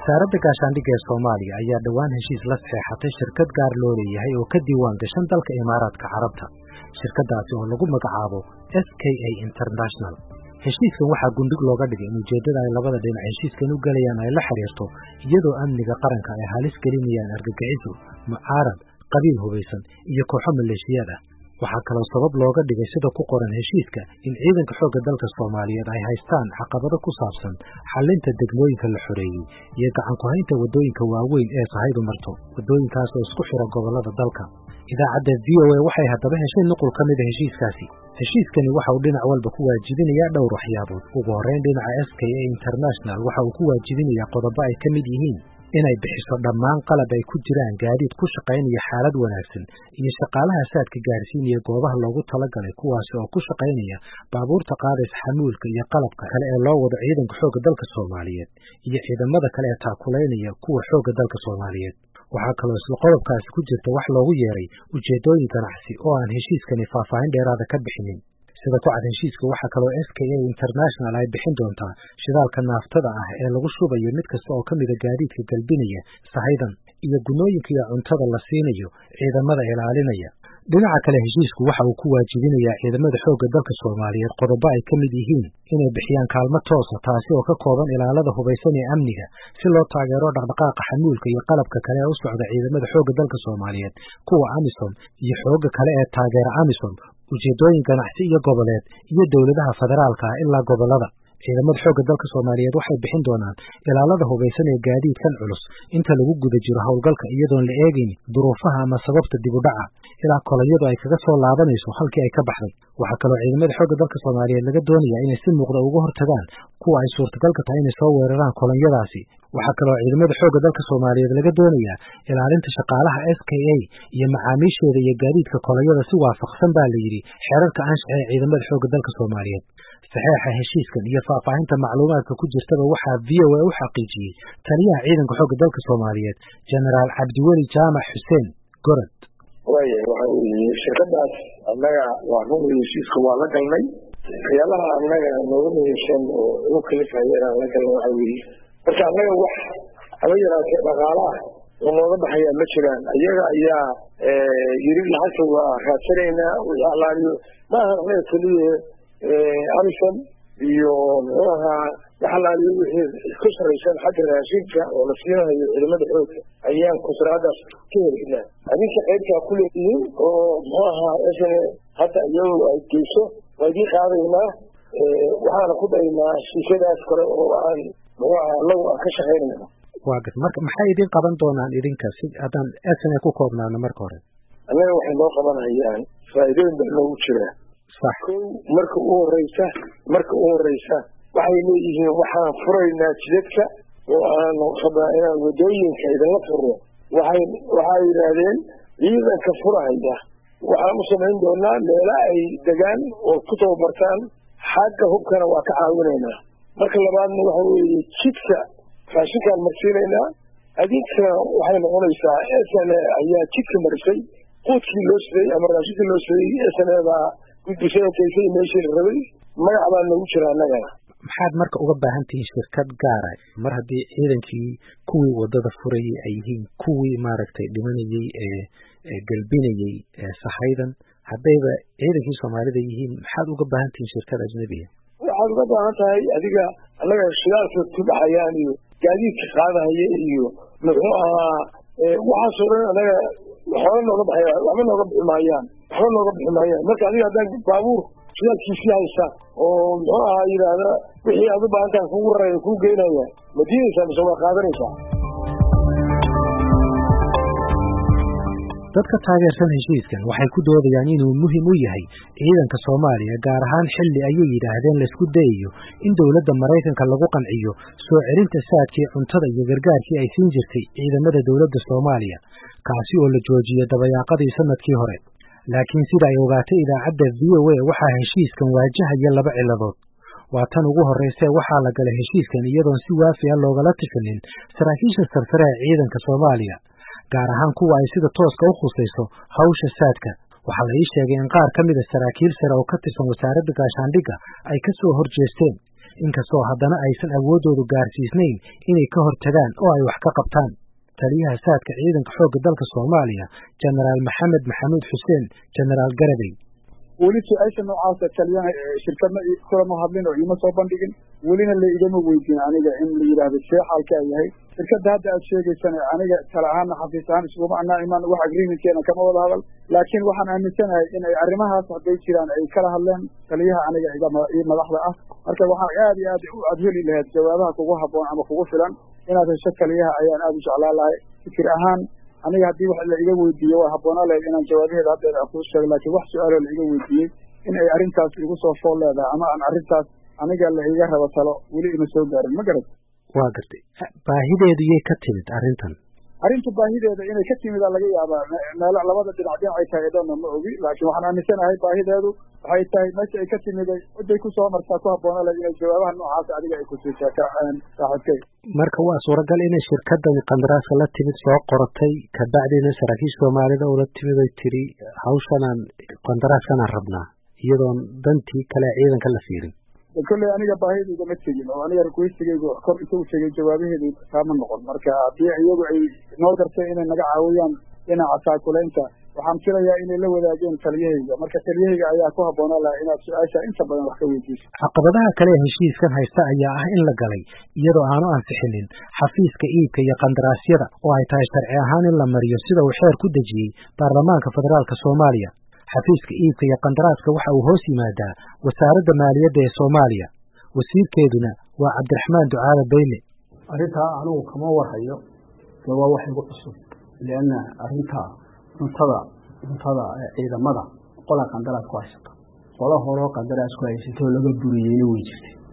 wasaaradda gaashaandhigga ee Soomaaliya ayaa dhawaan heshiis la saxeexatay shirkad gaar loo leeyahay oo ka diiwaan gashan dalka Imaaraadka Carabta. Shirkadaasi oo lagu magacaabo SKA International. Heshiiskan waxaa gundhig looga dhigay in ujeedada ay labada dhinac heshiiskan u galayaan ay la xiriirto iyadoo amniga qaranka ay halis gelinayaan argagixiso, mucaarad, qabiil hubeysan iyo kooxo maleeshiyada. waxaa kaloo sabab looga dhigay sida ku qoran heshiiska in ciidanka xoogga dalka Soomaaliyeed ay haystaan caqabado ku saabsan xallinta degmooyinka la xoreeyay iyo gacan ku haynta wadooyinka waaweyn ee sahaydu marto wadooyinkaas oo isku xira gobolada dalka. idaacadda VOA waxay haddaba heshay nuqul ka mid ah heshiiskaasi. heshiiskani waxa uu dhinac walba ku waajibinayaa dhowr waxyaabood. ugu horreyn, dhinaca SKA International waxa uu ku waajibinayaa qodobo ay ka mid yihiin inay bixiso dhammaan qalab ay ku jiraan gaadiid ku shaqaynaya xaalad wanaagsan iyo shaqaalaha saadka gaarsiinaya goobaha loogu talagalay kuwaasi oo ku shaqaynaya baabuurta qaadaysa xamuulka iyo qalabka kale ee loo wado ciidanka xoogga dalka Soomaaliyeed iyo ciidamada kale ee taakuleynaya kuwa xoogga dalka Soomaaliyeed. waxaa kaloo isla qodobkaasi ku jirta wax loogu yeeray ujeedooyin ganacsi oo aan heshiiskani faahfaahin dheeraada ka bixinin. sida ku cad heshiiska waxaa kaloo SKA International ay bixin doontaa shidaalka naaftada ah ee lagu shubayo mid kasta oo ka mida gaadiidka galbinaya sahaydan iyo gunooyinka iyo cuntada la siinayo ciidamada ilaalinaya. dhinaca kale heshiisku waxa uu ku waajibinayaa ciidamada xoogga dalka Soomaaliyeed qodobo ay ka mid yihiin inay bixiyaan kaalmo toosa taasi oo ka kooban ilaalada hubeysan ee amniga si loo taageero dhaqdhaqaaqa xamuulka iyo qalabka kale ee u socda ciidamada xoogga dalka Soomaaliyeed, kuwa AMISOM iyo xoogga kale ee taageera AMISOM, ujeedooyin ganacsi iyo goboleed iyo dowladaha federaalka ah ilaa gobolada. ciidamada xoogga dalka Soomaaliyeed waxay bixin doonaan ilaalada hubeysan ee gaadiidkan culus inta lagu guda jiro howlgalka iyadoon la eegayn duruufaha ama sababta dib u dhaca ilaa kolonyadu ay kaga soo laabanayso halkii ay ka baxday. waxaa kaloo ciidamada xoogga dalka Soomaaliyeed laga doonayaa inay si muuqda uga hortagaan kuwa ay suurtagalka tahay inay soo weeraraan kolonyadaasi. waxaa kaloo ciidamada xoogga dalka Soomaaliyeed laga doonayaa ilaalinta shaqaalaha SKA iyo macaamiisheeda iyo gaadiidka kolonyada si waafaqsan baa la yidhi xeerarka anshaxa ee ciidamada xoogga dalka Soomaaliyeed. saxeexa heshiiskan iyo faahfaahinta macluumaadka ku jirtaba waxaa VOA u xaqiijiyey taliyaha ciidanka xoogga dalka Soomaaliyeed Generaal Cabdiweli Jaamac Xuseen Gorod. shirkadaas annaga waa run heshiiska waa la galnay. waxyaalaha annaga nooga muhiimsan oo ugu kalifaya inaan la galno waxaa weeye marka annaga wax haba yaraatee dhaqaala ah oo nooga baxayaa ma jiraan. iyaga ayaa yiri lacagta waa raadsanaynaa wixii alaaliyo maaha anaga keliya AMISOM iyo muxuu ahaa wax alaaliyo wixii ku saraysan xagga raashinka oo la siinayo ciidamada xoogga ayaan kusraadaas ka helaynaa. adinka qaybtaa ku leeyihiin oo muxuu ahaa hadda iyagu ay geyso waa idin qaadaynaa. waxaana ku dhaynaa shiishadaas kale oo aan muxuu ahaa lagu aan ka shaqaynayno. waa gad marka maxay idin qaban doonaan idinka si haddaan SNA ku koobnaano marka hore? annaga waxay noo qabanayaan faa'iidooyin baa noogu jira. marka u horeysa waxay leeyihiin waxaan furaynaa jidadka oo aan rabnaa inaan wadooyinka idinla furno. waxay yidhaahdeen ciidanka furahaya waxaan u samayn doonaa meela ay degaan oo ku tababartaan xagga hubkana waa ka caawinaynaa. marka labaadna waxa weeye jidka raashinkaan marsiinaynaa. adinkana waxay noqonaysaa SNA ayaa jidka marisay quudkii loo siday ama raashinkii loo siday SNA-baa gudbisanaysay meeshii la rabay. magac baa noogu jira annagana. maxaad marka uga baahan tihiin shirkad gaara mar haddii ciidankii kuwii wadada furayay ay yihiin kuwii maaragtay dhimanayay ee galbinayay sahaydan haddayba ciidankii Soomaalida yihiin maxaad uga baahan tihiin shirkad ajnabiya? waxaad uga baahan tahay adiga annaga shidaalka ku baxayaan iyo gaadiidka qaadahaya iyo muxuu ahaa waxaasoo dhan annaga waxooga nooga baxaya waxba nooga bixi maayaan. marka adiga haddaan baabuur shidaalkiisii haysa oo muxuu ahaa yidhaahda wixii aad u baahantahan kugu raraya kuu geynaya ma diidaysaa mise waa qaadanaysaa? dadka taageersan heshiiskan waxay ku doodayaan inuu muhiim u yahay ciidanka Soomaaliya gaar ahaan xilli ayay yidhaahdeen la isku dayayo in dowladda Maraykanka lagu qanciyo soo celinta saadkii cuntada iyo gargaarkii ay siin jirtay ciidamada dowladda Soomaaliya kaasi oo la joojiyay dabayaaqadii sanadkii hore. laakiin sida ay ogaatay idaacadda VOA waxaa heshiiskan waajahaya laba ciladood. waa tan ugu horreysay waxaa la galay heshiiskan iyadoon si waafi ah loogala tashanin saraakiisha sarsare ee ciidanka Soomaaliya gaar ahaan kuwa ay sida tooska u khusayso hawsha saadka. waxaa la ii sheegay in qaar ka mida saraakiil sare oo ka tirsan wasaaradda gaashaandhigga ay ka soo horjeesteen inkastoo haddana aysan awooddoodu gaarsiisnayn inay ka hortagaan oo ay wax ka qabtaan. taliyaha saadka ciidanka xoogga dalka Soomaaliya Generaal Maxamed Maxamuud Xuseen Generaal Garabey weli su'aasha noocaas taliyana shirkadna kulama hadlin oo ima soo bandhigin welina la igama weydiin aniga in la yiraahdo sheexalka yahay shirkadda hadda aad sheegaysan aniga kala ahaan xafiis ahaan isuma ana iman wax agreementkeena kama wada hadal laakiin waxaan aaminsanahay in ay arrimahaas hadday jiraan ay kala hadleen taliyaha aniga iyo madaxda ah marka waxaan aad iyo aad u heli lahayd jawaabaha kugu habboon ama kugu filan inaad hesho taliyaha ayaan aad u jeclaan lahay fikir ahaan aniga haddii wax la iga weydiiyo waa habboonaa lahayd inaan jawaabaheeda haddeeda kuu sheego laakiin wax su-aaloo la iga weydiiyey in ay arrintaas igu soo fool leedahay ama aan arrintaas aniga la iga rabo talo weli ima soo gaarin ma garat waa gartay baahideedu yay ka timid arrintu baahideeda inay ka timid laga yaabaa meel labada dhinac ay tahay dhanna ma ogi laakiin waxaan aaminsanahay baahideedu waxay tahay meesha ay ka timiday ciday ku soo martaa ku habboona lahayd inay jawaabaha noocaas adiga ay ku siisaa saaxiibkay marka waa suuragal inay shirkadani qandaraaska la timid soo qoratay kabacdina saraakiisha Soomaalida oo la timid ay tiri hawshanaan qandaraaskanaan rabnaa iyadoon dantii kale ciidanka la fiirin kulley aniga baahidayda ma tegin oo aniga requestigaygu kor intuu sheegay jawaabaheedu kama noqon marka haddii iyagu ay noo gartay inay naga caawiyaan dhinaca taakulaynta waxaan filayaa inay la wadaageen taliyahayga marka taliyahayga ayaa ku habboonaa lahaa inaad su-aasha inta badan wax ka weydiiso caqabadaha kale ee heshiiskan haysta ayaa ah in la galay iyadoo aanu ansixinin xafiiska iibka iyo qandaraasyada oo ay tahay sharci ahaan in la mariyo sida uu xeer ku dejiyey baarlamaanka federaalka Soomaaliya xafiiska iibka iyo qandaraaska waxa uu hoos yimaadaa wasaaradda maaliyadda ee Soomaaliya wasiirkeeduna waa Cabdiraxmaan Ducaale Beyle arrinta anigu kama warhayo waa wax igu cusub leena arrinta cuntada ciidamada qola qandaraas ku haysta qola hore qandaraas ku haysta laga buriyay way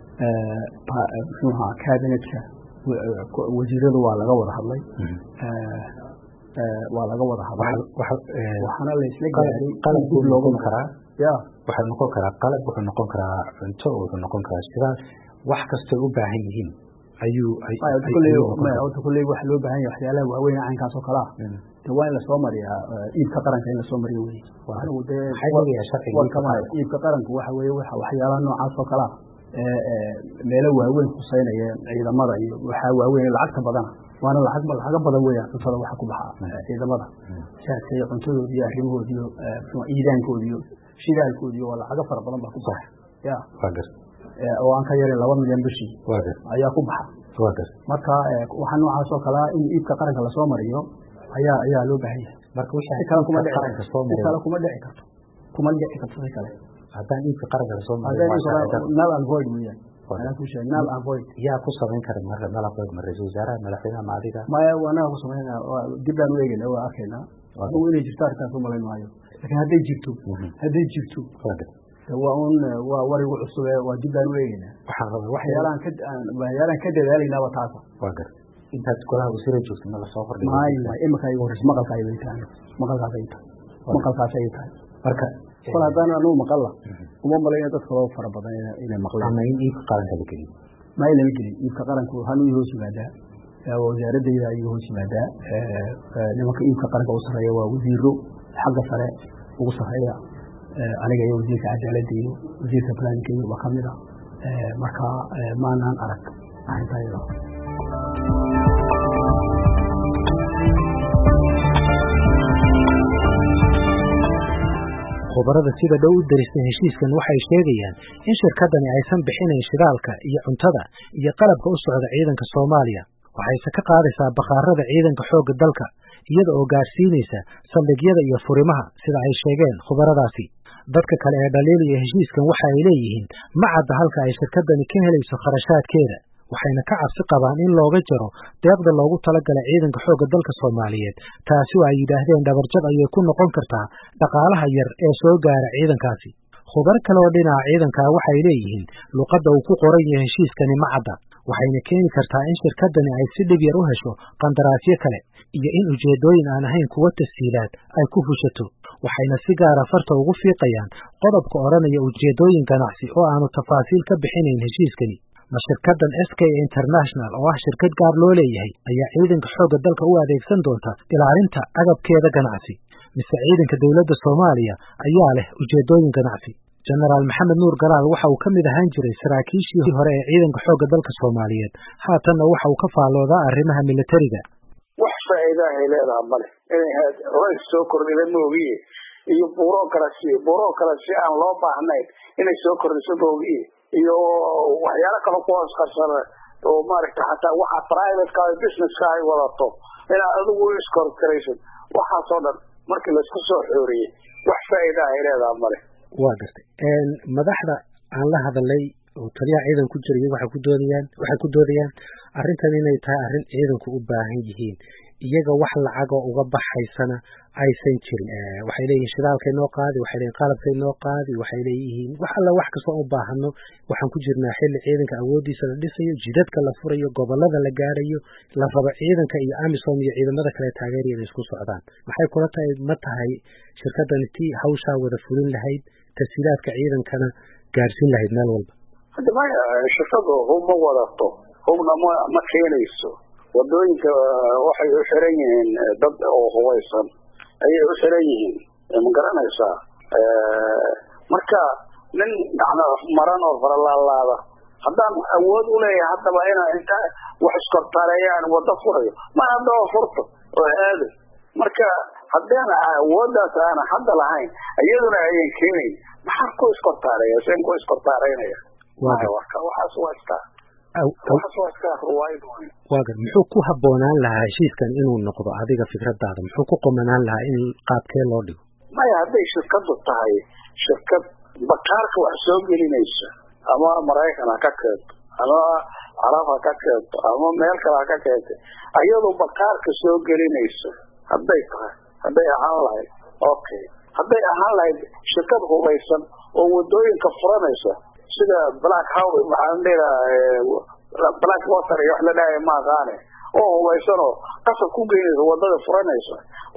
jirtay muxuu cabinetka wasiiradu waa laga wada hadlay waxaana la isla gaaray qalab loogu karaa waxa noqon karaa qalab wuxuu noqon karaa cunto wuxuu noqon karaa sidaas wax kasta u baahan yihiin ayuu kulley wax loo baahan yahay waxyaalaha waaweyn caynkaas oo kala waa in la soo mariyaa iibka qaranka in la soo mariyo wey iibka qaranku waxa weeye waxyaalaha noocaas oo kala meelo waaweyn huseynaya ciidamada iyo waxaa waaweyn lacagta badana waana lacaga badan weeyaan cuntada waxa ku baxa ciidamada shaadka iyo cuntadood iyo arrimahood iyo iidaankood iyo shidaalkood iyo lacaga fara badan baa ku baxa oo aan ka yarin 2 milyan bishii ayaa ku baxa marka waxa noocaas oo kala in iibka qaranka la soo mariyo ayaa loo baahan yahay marka wixii kale kuma dhici karto kale haddaan iibka qaranka la soo mariyo null and void weeyaan null and void yaa ku samayn kara marka null and void maraysa wasaaraha madaxweynaha maadiga maya waana ku samaynaa dib baan u eegaynaa waa arkaynaa waa inay jirto arrintaas u malayn maayo laakiin hadday jirto waa warigu cusub waa dib baan u eegaynaa waxyaalaan ka dadaalayna waa taasa waa gar intaad golaha wasiirada joogtay ma la soo hordhigay maayo imika ay horis maqalkaas ay tahay marka kol haddaan anu maqalla uma malayna dadka loo fara badan inay maqlaan ama in iibka qaranka la geliyo ma ilama gelin iibka qaranku hanuu hoos yimaadaa wasaaradayda ayuu hoos yimaadaa nimanka iibka qaranka u sarreeya waa wasiiro xagga sare ugu sarreeya aniga iyo wasiirka cadaaladda iyo wasiirka planninka iyo waa kamid ah marka maanaan arag arintayda khubarada sida dhow u daristay heshiiskan waxay sheegayaan in shirkadani aysan bixinayn shidaalka iyo cuntada iyo qalabka u socda ciidanka Soomaaliya waxayse ka qaadaysaa bakhaarada ciidanka xoogga dalka iyada oo gaarsiinaysa saldhigyada iyo furimaha sida ay sheegeen khubaradaasi dadka kale ee dhaliilaya heshiiskan waxa ay leeyihiin ma cadda halka ay shirkadani ka helayso kharashaadkeeda waxayna ka cabsi qabaan in looga jaro deeqda loogu talagalay ciidanka xoogga dalka Soomaaliyeed taasi oo ay yidhaahdeen dhabarjab ayay ku noqon kartaa dhaqaalaha yar ee soo gaara ciidankaasi khubar kale oo dhinaca ciidanka waxay leeyihiin luqadda uu ku qoran yahay heshiiskani ma cadda waxayna keeni kartaa in shirkadani ay si dhib yar u hesho qandaraasyo kale iyo in ujeedooyin aan ahayn kuwa tashiilaad ay ku fushato waxayna si gaara farta ugu fiiqayaan qodobka odhanaya ujeedooyin ganacsi oo aanu tafaasiil ka bixinayn heshiiskani ma shirkadan SK International oo ah shirkad gaar loo leeyahay ayaa ciidanka xoogga dalka u adeegsan doonta ilaalinta agabkeeda ganacsi mise ciidanka dawladda Soomaaliya ayaa leh ujeedooyin ganacsi Generaal Maxamed Nuur Galaal waxa uu ka mid ahaan jiray saraakiishii hore ee ciidanka xoogga dalka Soomaaliyeed haatanna waxa uu ka faaloodaa arrimaha militariga. wax faa'iido ah ay leedahay male inay rays soo kordhida moogiye iyo bureaucracy aan loo baahnayn inay soo kordhiso moogiye iyo waxyaalo kale ku hoos qarsan oo maaragtay xataa waxa private-ka iyo business-ka ay wadato inaa adigu iskorkaraysan waxaasoo dhan markii la isku soo xooriyey wax faa'iido ah ay leedahay male. waa gartay madaxda aan la hadalay oo taliya ciidan ku jiray waxay ku doodayaan arrintan inay tahay arrin ciidanku u baahan yihiin iyaga wax lacag oo uga baxaysana aysan jirin waxay leeyihiin shidaalkay noo qaadi waxay leeyihiin qalabkay noo qaadi waxay leeyihiin wax alla wax kasta oo u baahano waxaan ku jirnaa xilli ciidanka awoodiisa la dhisayo jidadka la furayo gobolada la gaarayo la rabo ciidanka iyo amisom iyo ciidamada kale taageeraya inay isku socdaan maxay kula tahay ma tahay shirkaddan tii hawshaa wada fulin lahayd tasiilaadka ciidankana gaarsiin lahayd meel walba? hadda maya shirkadu huma wadato humna ma keenayso wadooyinka waxay u xiran yihiin dad oo hubeysan ayay u xiran yihiin ma garanaysaa marka nin gacno maran oo faralaalaada haddaan awood u leeyahay haddaba inaan inta wax iskortaareeyaan wada furayo ma haddaba furto oo aado marka haddaan awooddaas aan hadda lahayn iyaduna ayan keenayn maxaa ku iskortaareeya seen ku iskortaareynaya waxaas waa iska waagar muxuu ku habboonaan lahaa heshiiskan inuu noqdo adiga fikradaada muxuu ku qomanaan lahaa in qaabkee loo dhigo? maya hadday shirkadu tahay shirkad bakaarka wax soo gelinaysa ama maraykan ha ka keento ama carab ha ka keento ama meel kale ha ka keentay ayadoo bakaarka soo gelinaysa hadday tahay hadday ahaan lahayd okay hadday ahaan lahayd shirkad hubaysan oo wadooyinka furanaysa sida black house waxaan leeyahay black water iyo wax la dhahay ma aqaane oo hubaysan oo qasab ku geynaysa wadada furanaysa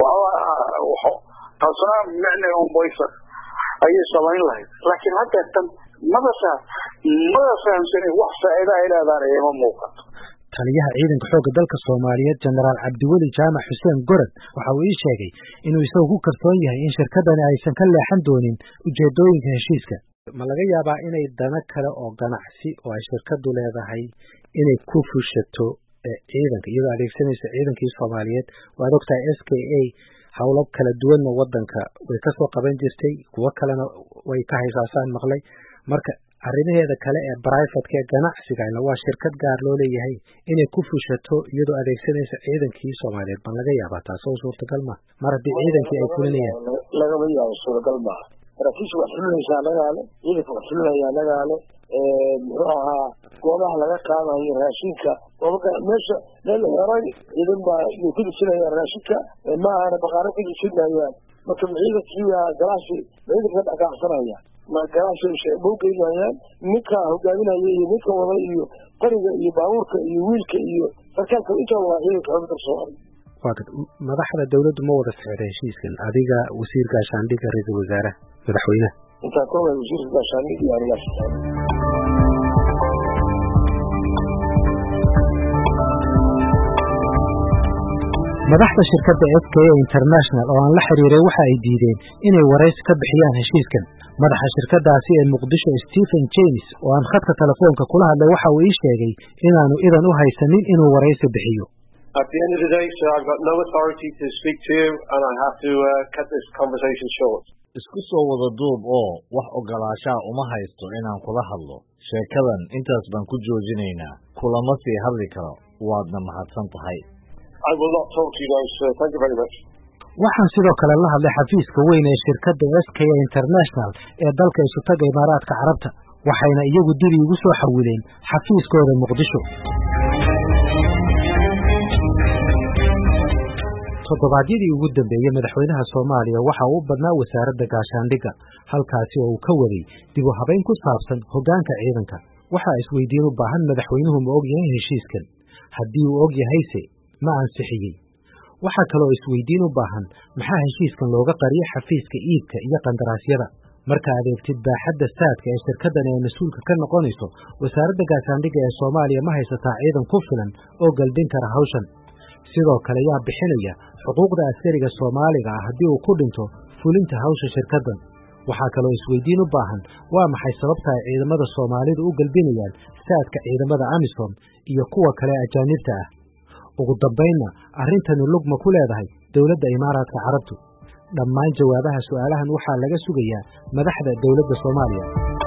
waa taasna macna oo boysa ayay samayn lahayd laakiin hadda tan maba fahamsan wax faa'iido ay leedahay ma muuqato. taliyaha ciidanka xoogga dalka Soomaaliyeed Generaal Cabdiweli Jaamac Xuseen Gorod waxa uu sheegay inuu isagu ku kalsoon yahay in shirkadani aysan ka leexan doonin ujeedooyinka heshiiska. ma laga yaabaa inay dana kale oo ganacsi oo ay shirkadu leedahay inay ku fushato ciidanka iyadoo adeegsanaysa ciidankii Soomaaliyeed waad ogtahay SKA hawlo kala duwanna wadanka way ka soo qaban jirtay kuwa kalena way ka haysaasaan maqlay marka arrimaheeda kale ee private ee ganacsiga waa shirkad gaar loo leeyahay inay ku fushato iyadoo adeegsanaysa ciidankii Soomaaliyeed ma laga yaabaa taas oo suurtagal ma mar haddii ciidankii ay fulinayaan lagama yaabo suurtagal ma rafiis wax fulinaysa nagaale ciidanka wax fulinaya nagaale muxuu ahaa goobaha laga qaadayo raashinka meesha meel horay ciidan baa ku dhisanaya raashinka ma ahana baqaaro ku dhisanayaan marka ciidankii galaasi ciidanka dhaqaaqsanaya ma galaasi boogeynayaan ninka hogaaminaya iyo ninka wada iyo qariga iyo baabuurka iyo wiilka iyo sarkaalka inta waa ciidanka xogta Soomaaliya. madaxda dawladdu ma wada socday heshiiskan adiga wasiir gaashaandhigga ra'iisul wasaaraha madaxweynaha inta kooxda wasiir gaashaandhigga iyo arigaas madaxda shirkadda SKA International oo aan la xiriiray waxa ay diideen inay waraysi ka bixiyaan heshiiskan. madaxa shirkadaasi ee Muqdisho Stephen James oo aan khadka telefoonka kula hadlay waxa uu ii sheegay inaanu idan u haysanin inuu waraysi bixiyo. At the end of the day, sir, I've got no authority to speak to you, and I have to cut this conversation short. Isku soo wada duub oo wax ogolaanshaha uma haysto inaan kula hadlo. Sheekadan intaas baan ku joojinaynaa. Kulama sii hadli karo. Waadna mahadsan tahay. I will not talk to you guys, sir. Thank you very much. waxaan sidoo kale la hadlay xafiiska weyn ee shirkadda SKA International ee dalka isu taga Imaaraadka Carabta waxayna iyagu dib ugu soo xawileen xafiiskooda Muqdisho. todobaadyadii ugu dambeeyay madaxweynaha Soomaaliya waxa uu badnaa wasaaradda gaashaandhigga halkaasi oo uu ka waday dib u habeyn ku saabsan hoggaanka ciidanka. waxa isweydiin u baahan madaxweynuhu ma og yahay heshiiskan haddii uu og yahayse ma ansixiyey. waxa kale oo isweydiin u baahan maxaa heshiiskan looga qariyay xafiiska iibka iyo qandaraasyada. marka adeegtid baaxadda saadka ee shirkaddan ee mas'uulka ka noqonayso wasaaradda gaashaandhigga ee Soomaaliya ma haysataa ciidan ku filan oo galbin kara hawshan. sidoo kale yaa bixinaya xuquuqda askariga Soomaaliga ah haddii uu ku dhinto fulinta hawsha shirkaddan. waxaa kaloo isweydiin u baahan waa maxay sababta ay ciidamada Soomaalidu u galbinayaan saadka ciidamada AMISOM iyo kuwa kale ajaanibta ah. ugu dambeynna arrintani lug ma ku leedahay dowladda Imaaraadka Carabtu? dhammaan jawaabaha su'aalahan waxaa laga sugayaa madaxda dowladda Soomaaliya.